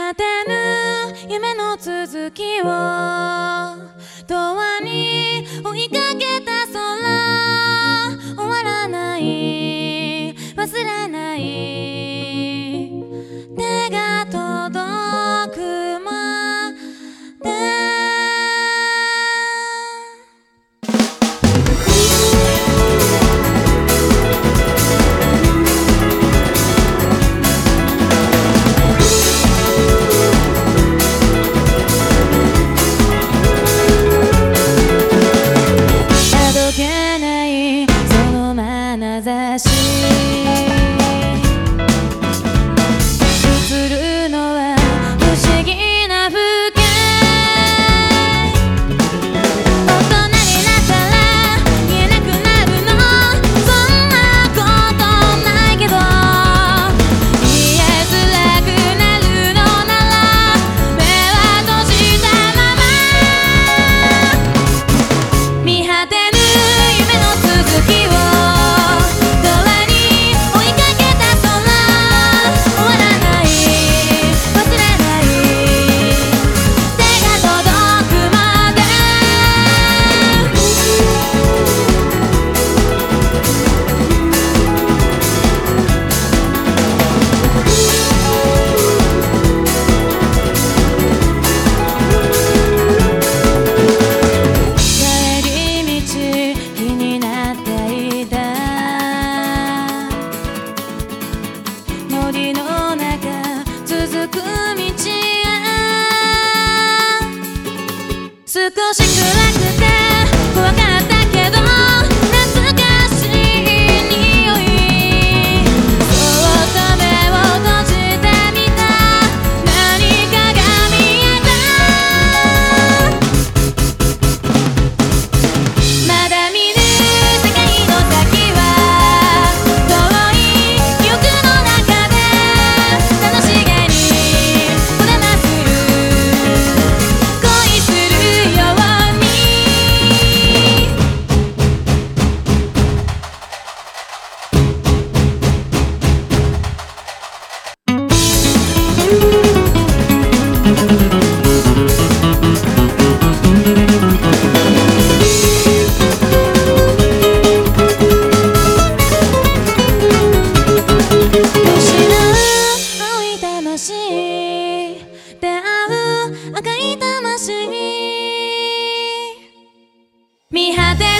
果てぬ夢の続きを永遠に追いかけた空、終わらない忘れない手が届くまで。映るのは不思議な風景。大人になったら言えなくなるの、そんなことないけど、言えづらくなるのなら目は閉じたまま。見果てぬ夢の続きを森の中続く道へ、少し暗くて怖かったけど懐かしい匂い、そっと目を閉じてみた何かが見えた。まだ見ぬ世界の先は遠い記憶の中で楽しげにこだまする恋するように。出会う赤い魂、見果て